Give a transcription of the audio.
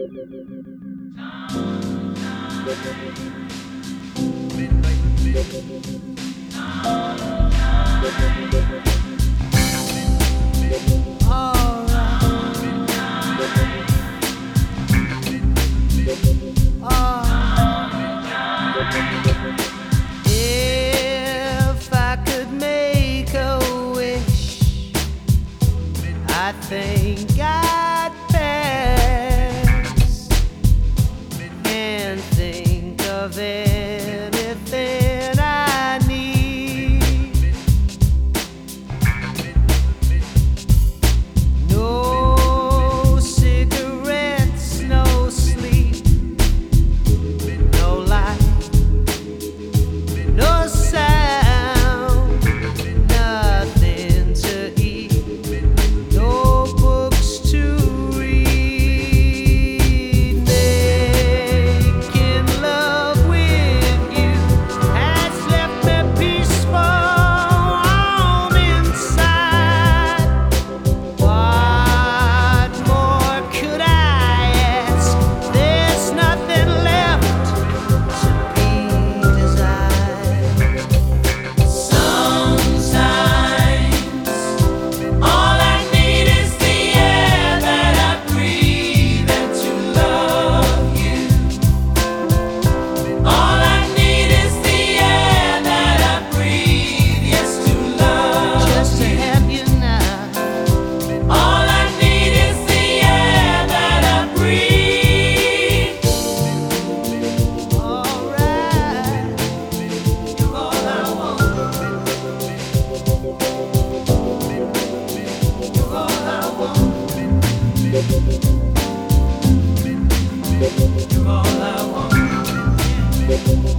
If I could make a wish, I think I'd pass and think of anything I need. No cigarettes, no sleep, no light, no sound, nothing to eat, no books to read. Making love with you has left me peaceful on inside. What more could I ask? There's nothing left to be desired. Sometimes all I need is the air that I breathe and to love you. All I need is the air that I breathe, yes, to love just to have you now. All I need is the air that I breathe. Alright, you're all I want. You're all I want. You're all I want.